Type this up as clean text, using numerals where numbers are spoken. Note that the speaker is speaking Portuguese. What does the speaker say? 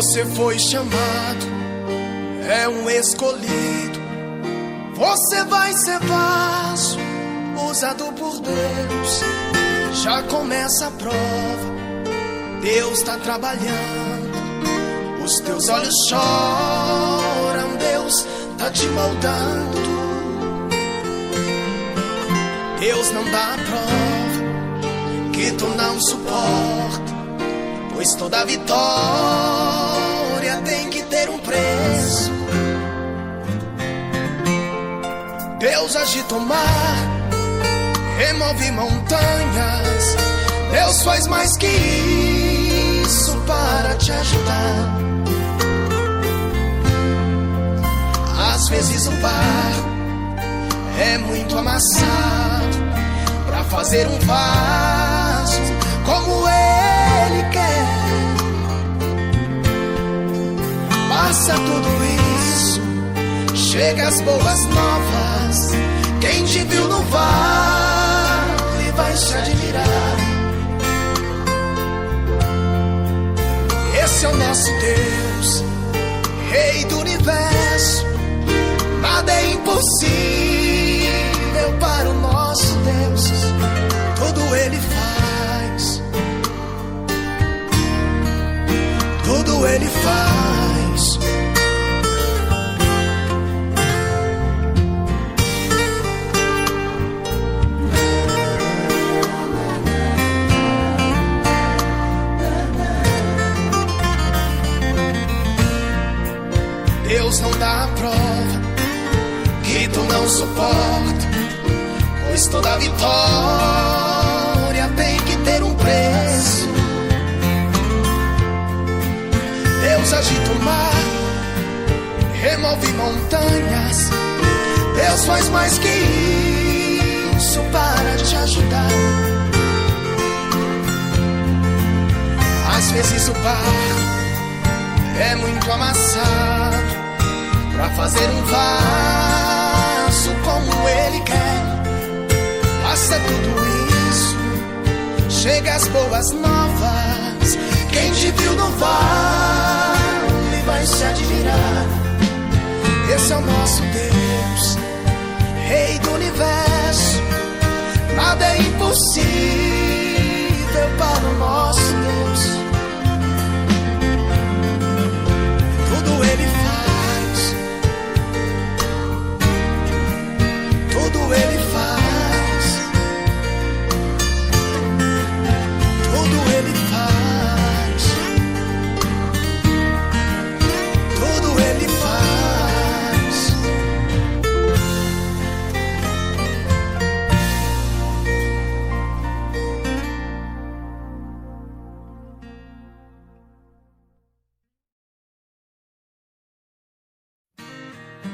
Você foi chamado, é um escolhido. Você vai ser vaso, usado por Deus. Já começa a prova, Deus tá trabalhando. Os teus olhos choram, Deus tá te moldando. Deus não dá a prova que tu não suporta, pois toda vitória tem que ter um preço. Deus agita o mar, remove montanhas. Deus faz mais que isso para te ajudar. Às vezes o barro é muito amassado pra fazer um vaso como Ele quer. Passa tudo isso, chega as boas novas. Quem te viu no vale vai se admirar. Esse é o nosso Deus, Rei do Universo. Nada é impossível para o nosso Deus. Tudo Ele faz, tudo Ele faz. Deus não dá a prova que tu não suporta, pois toda vitória tem que ter um preço. Deus agita o mar, remove montanhas. Deus faz mais que isso para te ajudar. Às vezes o barro é muito amassado pra fazer um vaso como Ele quer. Passa tudo isso, chega as boas novas. Quem te viu no vale vai se admirar. Esse é o nosso Deus, Rei do Universo. Nada é impossível para o nosso